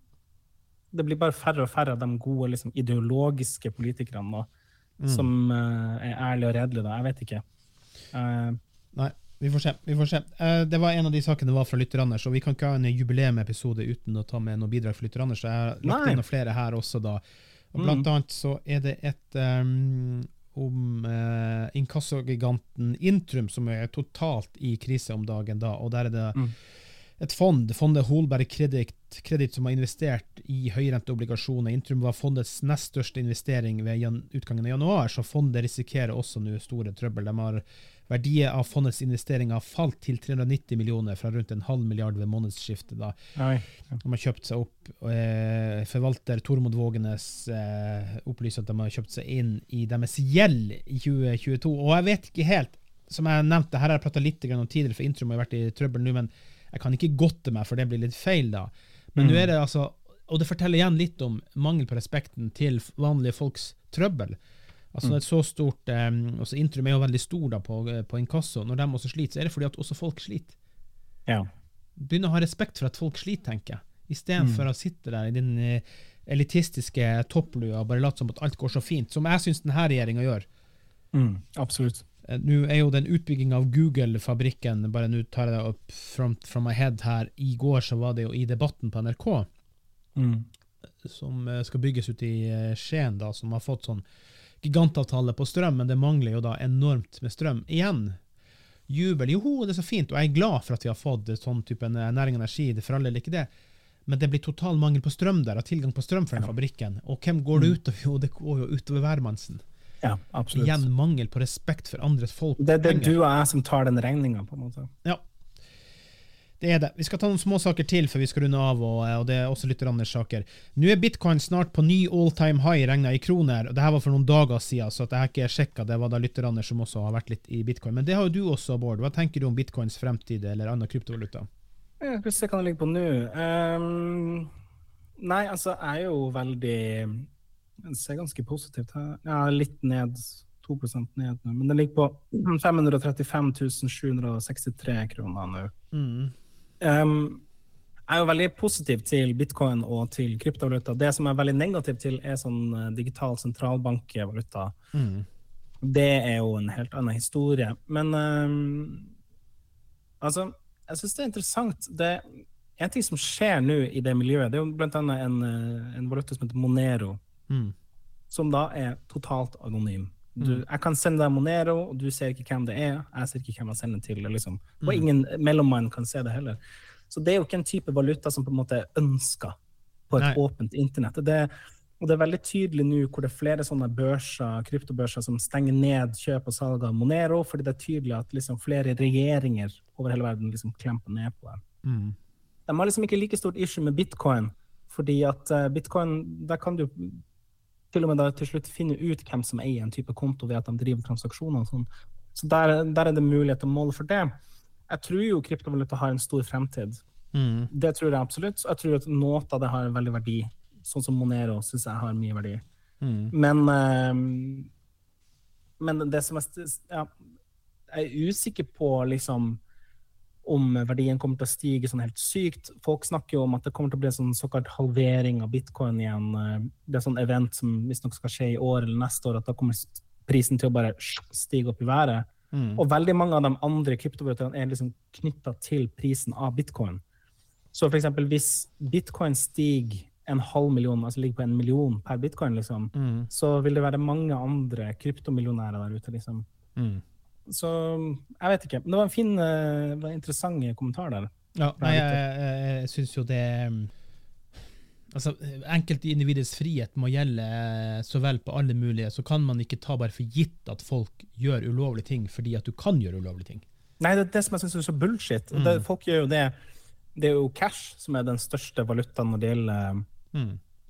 F: det blir bare færre og færre av de gode liksom, ideologiske politikerne da, mm. som uh, er ærlige og redelige da. Jeg vet ikke. Uh,
E: Nei, vi får se. Vi får se. Uh, det var en av de sakene det var fra lytterne, så vi kan ikke ha en jubileum-episode uten å ta med noen bidrag fra lytterne, så jeg har lagt inn noen flere her også da. Og blant mm. annet så er det et um, om uh, inkassogiganten Intrum, som er totalt i krise om dagen da, og der er det mm. et fond, fondet Holberg Kredit, Kredit som har investert i høyrenteobligasjoner. Intrum var fondets nest største investering ved jan- utgangen av januar, så fondet risikerer også nå store trøbbel. De har verdiet av fondets investeringer falt til tre hundre nitti millioner fra rundt en halv milliard ved månedsskiftet da.
F: Oi.
E: De har kjøpt seg opp, eh, forvalter Tormod Vågenes eh, opplyser at de har kjøpt seg inn i deres gjeld i tjue tjueto, og jeg vet ikke helt, som jeg nevnte, her har jeg pratet litt om tidligere, for Intrum har vært i trøbbel nå, men jeg kan ikke godte meg, for det blir litt feil da. Men mm. nå er det altså, og det forteller igjen litt om mangel på respekten til vanlige folks trøbbel. Altså mm. et så stort, um, altså Intrum er jo veldig stor da på, på inkasso, når de også sliter, så er det fordi at også folk sliter.
F: Ja.
E: Begynner å ha respekt for at folk sliter, tenker jeg. I stedet mm. for å sitte der i den uh, elitistiske topplua og bare late som at alt går så fint, som jeg synes denne regjeringen gjør.
F: Mm. Absolutt.
E: Uh, nå er jo den utbygging av Google-fabrikken, bare nå tar jeg det opp from, from my head her, i går så var det jo i debatten på N R K,
F: mm.
E: som uh, skal bygges ut i uh, Skien da, som har fått sånn gigantavtale på strøm, men det mangler jo da enormt med strøm. Igjen, jubel, jo, det er så fint, og jeg er glad for at vi har fått sånn type næring og energi, det for alle eller ikke det, men det blir total mangel på strøm der, og tilgang på strøm for den fabrikken, og hvem går det utover? Jo, det går jo utover hvermannsen.
F: Ja, absolutt.
E: Igjen, mangel på respekt for andres folk.
F: Det, det er du og jeg som tar den regningen, på en måte.
E: Ja, det er det. Vi skal ta noen små saker til før vi skal runde av, og, og det er også litt andre saker. Nå er Bitcoin snart på ny all-time high regnet i kroner, og det her var for noen dager siden, så at jeg har ikke sjekket, det var da lytterne som også har vært litt i Bitcoin. Men det har jo du også, Bård. Hva tenker du om Bitcoins fremtid eller annen kryptovaluta?
F: Jeg skal se hva det ligger på nå. Um, nei, altså, jeg er jo veldig, jeg ser ganske positivt her. Ja, litt ned, to prosent ned nå, men det ligger på fem hundre trettifem tusen sju hundre sekstitre kroner nå.
E: Mm.
F: Um, jeg er jo veldig positiv til Bitcoin og til kryptovaluta. Det som er veldig negativ til er sånn digital sentralbankvaluta.
E: Mm.
F: Det er jo en helt annen historie. Men um, altså, jeg synes det er interessant. Det er en ting som skjer nå i det miljøet. Det er jo blant annet en, en valuta som heter Monero,
E: mm.
F: som da er totalt anonym. Du,
E: mm.
F: jeg kan sende deg Monero, og du ser ikke hvem det er. Jeg ser ikke hvem jeg sender til. Liksom. Og mm. ingen mellommann kan se det heller. Så det er jo ikke en type valuta som på en måte ønsker på et Nei. åpent internett. Det, og det er veldig tydelig nå hvor det er flere sånne børser, kryptobørser som stenger ned kjøp og salg av Monero, fordi det er tydelig at liksom flere regjeringer over hele verden liksom klemper ned på det.
E: Mm.
F: De har liksom ikke like stort issue med Bitcoin, fordi at uh, Bitcoin, der kan du til og med da til slutt finne ut hvem som eier en type konto ved at de driver transaksjoner og sånn. Så der, der er det mulighet til å måle for det. Jeg tror jo kryptovaluta har en stor fremtid.
E: Mm.
F: Det tror jeg absolutt. Jeg tror at noe av det har en veldig verdi. Sånn som Monero synes jeg har mye verdi.
E: Mm.
F: Men, um, men det som er, ja, jeg er usikker på liksom om verdien kommer til å stige sånn helt sykt. Folk snakker jo om at det kommer til å bli en sånn såkalt halvering av Bitcoin igjen. Det er sånn event som hvis noe skal skje i år eller neste år, at da kommer prisen til å bare stige opp i været.
E: Mm.
F: Og veldig mange av de andre kryptovalutaene er liksom knyttet til prisen av Bitcoin. Så for eksempel hvis Bitcoin stiger en halv million, altså ligger på en million per Bitcoin, liksom,
E: mm.
F: så vil det være mange andre kryptomillionærer der ute, liksom.
E: Mm.
F: Så jeg vet ikke. Men det var en fin, uh, var en interessant kommentar der.
E: Ja, nei, jeg, jeg, jeg synes jo det altså, enkeltindividets frihet må gjelde så vel på alle mulige, så kan man ikke ta bare for gitt at folk gjør ulovlige ting fordi at du kan gjøre ulovlige ting.
F: Nei, det er det som jeg synes er så bullshit.
E: Mm.
F: Det, folk gjør jo det. Det er jo cash som er den største valutaen når det gjelder
E: mm.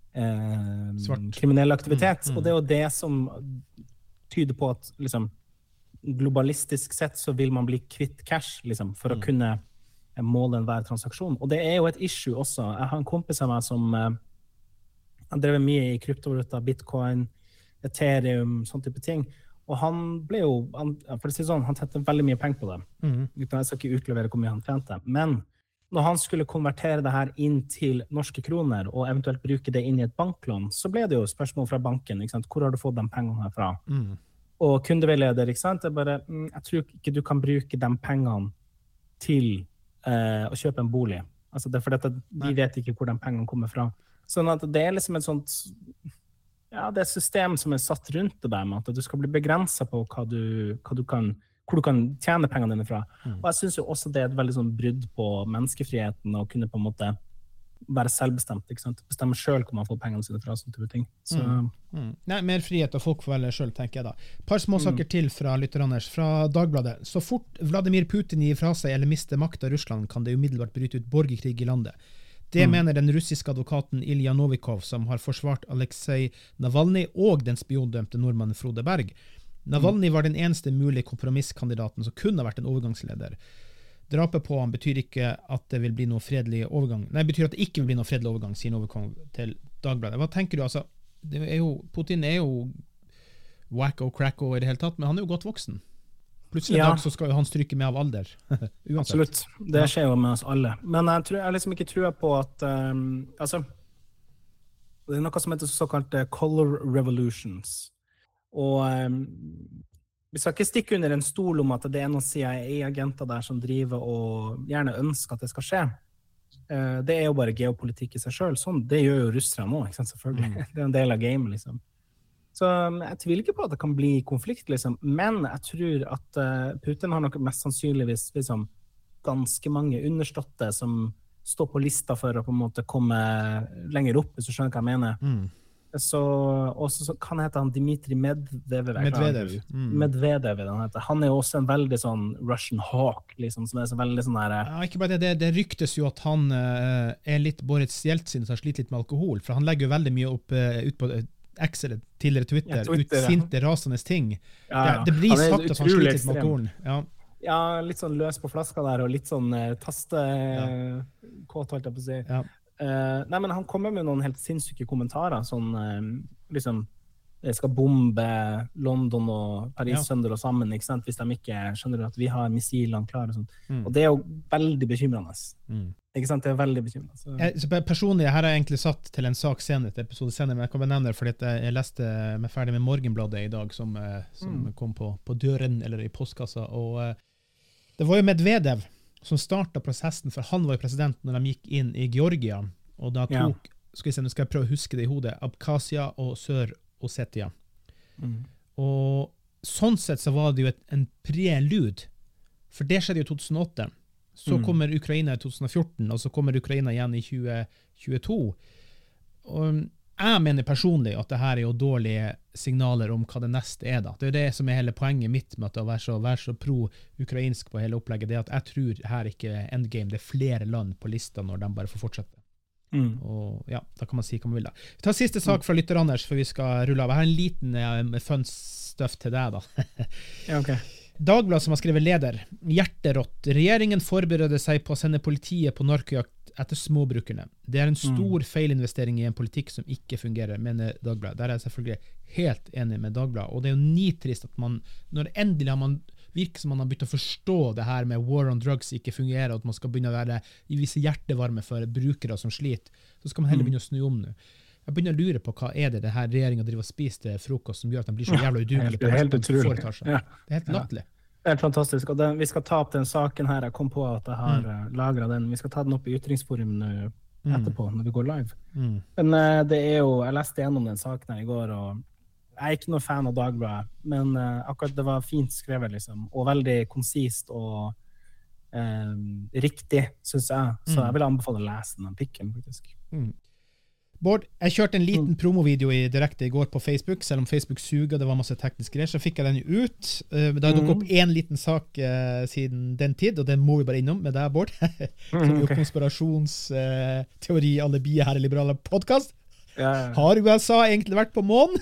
F: eh, kriminell aktivitet.
E: Mm. Mm.
F: Og det er jo det som tyder på at liksom globalistisk sett så vil man bli kvitt cash liksom, for å
E: mm.
F: kunne måle enhver transaksjon. Og det er jo et issue også. Jeg har en kompis av meg som uh, han drev mye i kryptovaluta, Bitcoin, Ethereum, sånn type ting. Og han ble jo, han, for å si sånn, han tjente veldig mye penger på det.
E: Mm.
F: Jeg skal ikke utlevere hvor mye han tjente. Men når han skulle konvertere det her inn til norske kroner, og eventuelt bruke det inn i et banklån, så ble det jo spørsmål fra banken, ikke sant? Hvor har du fått de pengene her fra?
E: Mm.
F: Og kundeveileder, ikke sant? Jeg bare, jeg tror ikke du kan bruke de pengene til eh, å kjøpe en bolig. Altså det er fordi at de vet ikke hvor de pengene kommer fra. Sånn at det er liksom et sånt, ja, det er et system som er satt rundt det der, med at du skal bli begrenset på hva du, hva du kan, hvor du kan tjene pengene dine fra. Mm. Og jeg synes jo også det er et veldig sånn brudd på menneskefriheten å kunne på en måte være selvbestemt, ikke sant? Bestemme selv hvor man får pengene sine fra, sånne type ting. Så...
E: Mm. Mm. Nei, mer frihet og folk får velge selv, tenker jeg da. Et par små saker mm. til fra lytterne fra Dagbladet. Så fort Vladimir Putin gir fra seg eller mister makt av Russland, kan det umiddelbart bryte ut borgerkrig i landet. Det mm. mener den russiske advokaten Ilya Novikov, som har forsvart Alexei Navalny og den spiondømte nordmannen Frode Berg. Navalny var den eneste mulige kompromisskandidaten som kunne ha vært en overgangsleder. Drapet på han betyr ikke at det vil bli noe fredelig overgang. Nei, betyr at det ikke vil bli noe fredelig overgang, sier Novikov til Dagbladet. Hva tenker du? Altså, det er jo, Putin er jo wacko, cracko i det hele tatt, men han er jo godt voksen. Plutselig ja. En dag så skal jo han stryke med av alder.
F: Absolutt. Det skjer jo med oss alle. Men jeg, tror, jeg liksom ikke tror på at um, altså, det er noe som heter såkalt color revolutions. Og um, vi skal ikke stikke under en stol om at det er noen C I A-agenter der som driver og gjerne ønsker at det skal skje. Uh, det er jo bare geopolitikk i seg selv. Sånn, det gjør jo russere nå, ikke sant, selvfølgelig. Mm. Det er en del av gamet, liksom. Så jeg tviler ikke på at det kan bli konflikt, liksom. Men jeg tror at uh, Putin har nok mest sannsynligvis liksom, ganske mange underståtte som står på lista for å på en måte komme lenger opp, hvis du skjønner hva jeg mener. Mm. Så, og så kan hete han Dmitrij Medvedev.
E: Medvedev. Mm.
F: Medvedev han heter. Han er jo også en veldig sånn Russian hawk, liksom, som er så veldig sånn der...
E: Ja, ikke bare det, det, det ryktes jo at han uh, er litt Boris Jeltsin som har slitt litt med alkohol, for han legger jo veldig mye opp uh, ut på uh, X eller tidligere Twitter, ja, Twitter ut sinte, ja. Rasende ting. Ja, ja. Det, det blir sagt at han sliter litt med alkoholen. Ja.
F: ja, litt sånn løs på flaska der, og litt sånn uh, taste ja. kåt, holdt jeg på å si. Ja. Uh, nei, men han kommer med noen helt sinnssyke kommentarer, sånn, uh, liksom, jeg skal bombe London og Paris ja. Sønder og sammen, ikke sant, hvis de ikke skjønner at vi har missilene klare og sånt. Mm. Og det er jo veldig bekymrende. Mm. Ikke sant, det er veldig bekymrende. Så.
E: Jeg, så personlig, her har jeg egentlig satt til en sak senere, et episode senere, men jeg kan bare nevne det, fordi jeg leste meg ferdig med Morgenbladet i dag, som, som mm. kom på, på døren, eller i postkassa, og uh, det var jo Medvedev som startet prosessen, for han var jo president når de gikk inn i Georgia, og da tok, ja. skal vi se, nå skal jeg prøve å huske det i hodet, Abkhazia og Sør-Ossetia. Mm. Og sånn sett så var det jo et, en prelud, for det skjedde jo i to tusen og åtte. Så mm. kommer Ukraina i to tusen og fjorten, og så kommer Ukraina igjen i tjue tjueto. Og jeg mener personlig at det her er jo dårlige signaler om hva det neste er da. Det er jo det som er hele poenget mitt med å være så, være så pro-ukrainsk på hele opplegget, det er at jeg tror her ikke er endgame, det er flere land på lista når de bare får fortsette. Mm. Og ja, da kan man si hva man vil da. Vi tar siste sak fra lytter Anders, for vi skal rulle av. Jeg har en liten uh, fun stuff til deg da.
F: Ja, ok.
E: Dagbladet som har skrevet leder, hjerterått. Regjeringen forbereder seg på å sende politiet på narkojakt etter småbrukerne. Det er en stor mm. feilinvestering i en politikk som ikke fungerer, mener Dagbladet. Der er jeg selvfølgelig helt enig med Dagbladet. Og det er jo nitrist at man, når endelig har man virker som man har begynt å forstå det her med war on drugs ikke fungerer, og at man skal begynne å være i visse hjertevarme for brukere som sliter, så skal man heller begynne å snu om nå. Jeg begynner å lure på hva er det det her regjeringen driver og spiser til frokost som gjør at de blir så jævla udugelig på
F: helt utrolig. Ja.
E: Det er helt latterlig.
F: Det er helt fantastisk, og det, vi skal ta opp den saken her, jeg kom på at jeg har mm. lagret den, vi skal ta den opp i ytringsforum nå etterpå, mm. når vi går live. Mm. Men uh, det er jo, jeg leste gjennom den saken her i går, og jeg er ikke noen fan av Dagbladet, men uh, akkurat det var fint skrevet, liksom, og veldig konsist og uh, riktig, synes jeg. Så mm. jeg vil anbefale å lese den pikken, faktisk.
E: Mm. Bård, jeg kjørte en liten promovideo i direkte i går på Facebook, selv om Facebook suger, det var masse tekniske greier, så fikk jeg den ut. Uh, det har dukket opp en liten sak uh, siden den tid, og den må vi bare innom med deg, Bård. Som jo konspirasjonsteori, uh, alibi her i Liberale podcast.
F: Ja.
E: Har U S A egentlig vært på månen?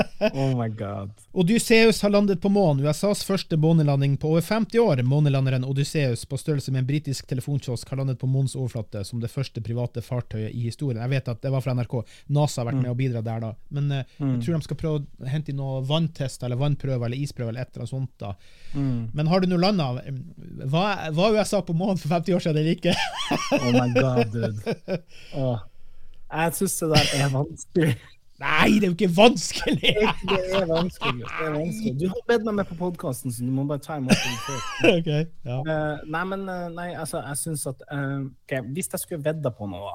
F: Oh my god.
E: Odysseus har landet på månen. U S A's første månelanding på over femti år. Månelanderen Odysseus på størrelse med en britisk telefonkiosk har landet på månens overflate som det første private fartøyet i historien. Jeg vet at det var fra N R K. NASA har vært med å bidra der da. Men uh, mm. jeg tror de skal prøve å hente inn noe vanntest eller vannprøve eller isprøve eller et eller annet sånt da. Mm. Men har du noe landet? Var, var U S A på månen for femti år siden eller ikke?
F: Oh my god, dude. Oh. Jeg synes det der er vanskelig.
E: Nei, det er jo ikke vanskelig.
F: Det er vanskelig. Det er vanskelig. Du har bedt meg med på podcasten, så du må bare ta imot den først.
E: Okay, ja.
F: uh, nei, men uh, nei, altså, jeg synes at uh, okay, hvis jeg skulle vedda på noe,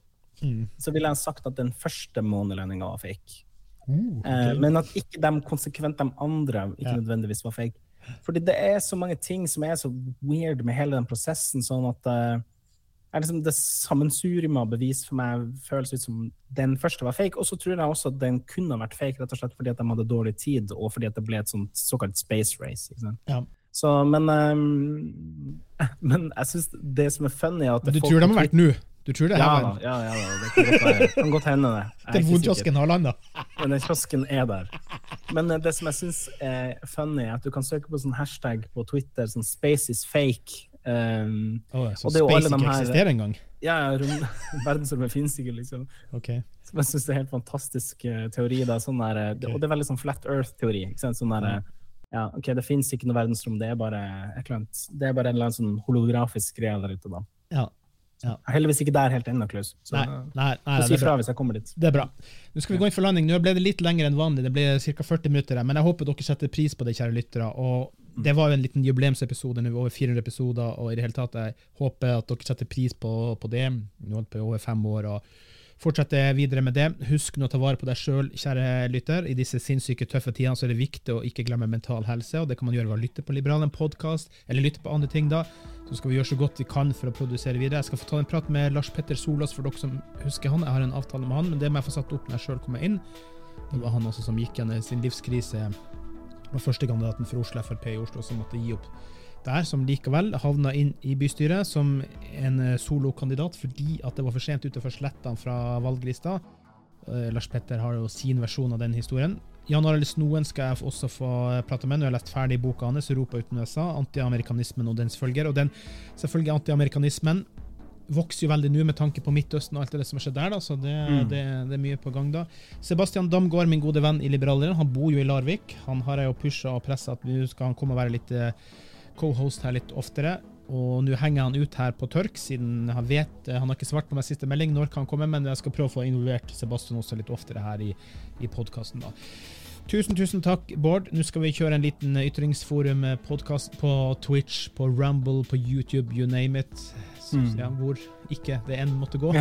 F: mm. så ville jeg sagt at den første månelandingen var fake. Uh, okay. uh, men at ikke de konsekvent de andre ikke ja. nødvendigvis var fake. Fordi det er så mange ting som er så weird med hele den prosessen, sånn at uh, er liksom det sammensurium av bevis for meg føles ut som den første var fake, og så tror jeg også at den kunne vært fake, rett og slett fordi at de hadde dårlig tid, og fordi at det ble et sånt såkalt space race, ikke sant? Ja. Så, men, um, men jeg synes det som er funny er at...
E: Du tror de har vært nå? Du tror det
F: ja,
E: her?
F: Da, ja, ja, da. Det kan godt, være, kan godt hende det.
E: Telefonkiosken har landet.
F: Men den kiosken er der. Men det som jeg synes er funny er at du kan søke på sånn hashtag på Twitter, sånn space is fake. Um,
E: oh, så og det space ikke eksisterer en gang?
F: Ja, ja verdensrommet finnes ikke liksom.
E: Okay.
F: Så jeg synes det er helt fantastisk uh, teori da, sånn der, okay. Og det er veldig sånn flat earth-teori, ikke sant? Sånn der, mm. ja, ok, det finnes ikke noe verdensrom, det er bare et eller annet, det er bare en eller annen sånn holografisk greie der ute da.
E: Ja. Ja.
F: Heldigvis ikke der helt enda, Klaus. Så,
E: nei, nei, nei,
F: så si fra hvis jeg kommer dit.
E: Det er bra. Nå skal vi gå inn for landing. Nå ble det litt lenger enn vanlig. Det ble cirka førti minutter, men jeg håper dere setter pris på det, kjære lyttere. Og det var jo en liten jubileumsepisode nå, over fire hundre episoder, og i det hele tatt, jeg håper at dere setter pris på, på det. Nå på over fem år, og fortsette videre med det. Husk nå å ta vare på deg selv, kjære lytter. I disse sinnssyke tøffe tidene så er det viktig å ikke glemme mental helse, og det kan man gjøre ved å lytte på Liberalen podcast, eller lytte på andre ting da. Så skal vi gjøre så godt vi kan for å produsere videre. Jeg skal få ta en prat med Lars Petter Solås, for dere som husker han. Jeg har en avtale med han, men det må jeg få satt opp når jeg selv kommer inn. Det var han også som gikk gjennom sin livskrise, og første kandidaten for Oslo F R P i Oslo, som måtte gi opp der, som likevel havna inn i bystyret som en solokandidat, fordi at det var for sent ute for slettene fra valglista. Uh, Lars Petter har jo sin versjon av den historien. Jan Arild Snoen skal jeg også få prate med. Nå har jeg lest ferdig boka hans, Europa uten U S A, anti-amerikanismen og dens følger. Og den, selvfølgelig anti-amerikanismen, vokser jo veldig nå med tanke på Midtøsten og alt det som har skjedd der, da, så det, mm. det, det er mye på gang da. Sebastian Damgaard, min gode venn i Liberaleren, han bor jo i Larvik. Han har jeg jo pushet og presset at vi skal han komme og være litt co-host her litt oftere. Og nå henger han ut her på tørk, siden han vet, han har ikke svart på meg siste melding, når kan han komme, men jeg skal prøve å få involvert Sebastian også litt oftere her i, i podcasten da. Tusen, tusen takk, Bård. Nå skal vi kjøre en liten ytringsforum-podcast på Twitch, på Rumble, på YouTube, you name it. Så, mm. ja, hvor ikke det enn måtte gå.
F: Ja,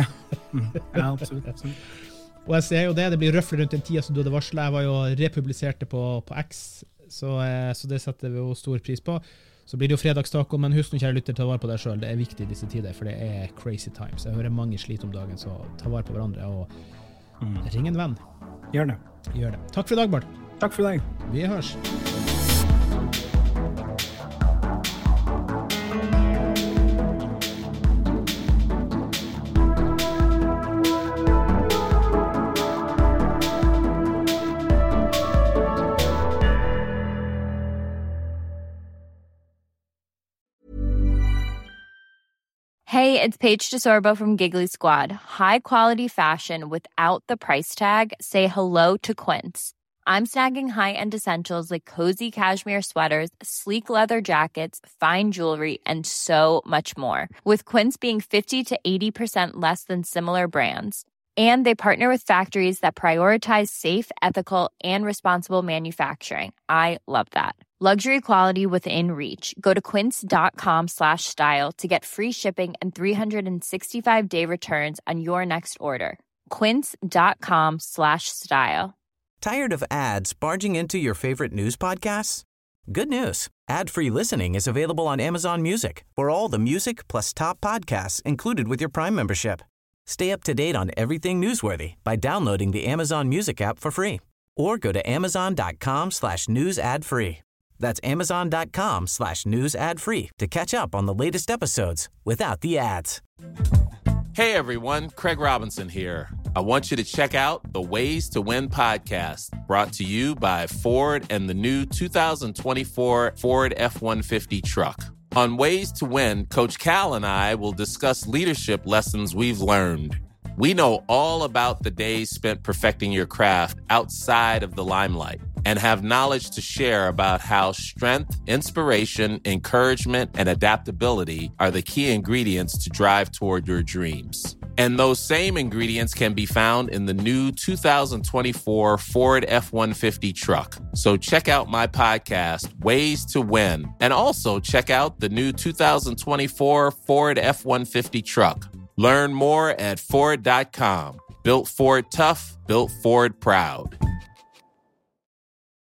F: ja absolutt, absolutt.
E: Og jeg ser jo det, det blir røffelig rundt den tida som du hadde varslet. Jeg var jo republisert det på, på X, så, så det setter vi jo stor pris på. Så blir det jo fredagstaco, men husk nå, kjære lytter, ta vare på deg selv. Det er viktig i disse tider, for det er crazy times. Jeg hører mange slite om dagen, så ta vare på hverandre og mm. ring en venn.
F: Gjør det.
E: Gjør det. Takk for i dag, Bård.
F: Takk for i dag.
E: Vi hørs.
G: Hey, it's Paige DeSorbo from Giggly Squad. High quality fashion without the price tag. Say hello to Quince. I'm snagging high-end essentials like cozy cashmere sweaters, sleek leather jackets, fine jewelry, and so much more. With Quince being fifty to eighty percent less than similar brands. And they partner with factories that prioritize safe, ethical, and responsible manufacturing. I love that. Luxury quality within reach. Go to quince.com slash style to get free shipping and three sixty-five day returns on your next order. Quince.com slash style.
H: Tired of ads barging into your favorite news podcasts? Good news. Ad-free listening is available on Amazon Music for all the music plus top podcasts included with your Prime membership. Stay up to date on everything newsworthy by downloading the Amazon Music app for free or go to amazon.com slash news ad free. That's amazon.com slash news ad free to catch up on the latest episodes without the ads.
I: Hey everyone, Craig Robinson here. I want you to check out the Ways to Win podcast, brought to you by Ford and the new two thousand twenty-four Ford F one fifty truck. On Ways to Win, Coach Cal and I will discuss leadership lessons we've learned. We know all about the days spent perfecting your craft outside of the limelight and have knowledge to share about how strength, inspiration, encouragement, and adaptability are the key ingredients to drive toward your dreams. And those same ingredients can be found in the new two thousand twenty-four Ford F one fifty truck. So check out my podcast, Ways to Win, and also check out the new two thousand twenty-four Ford F one fifty truck. Learn more at Ford dot com. Built Ford tough, built Ford proud.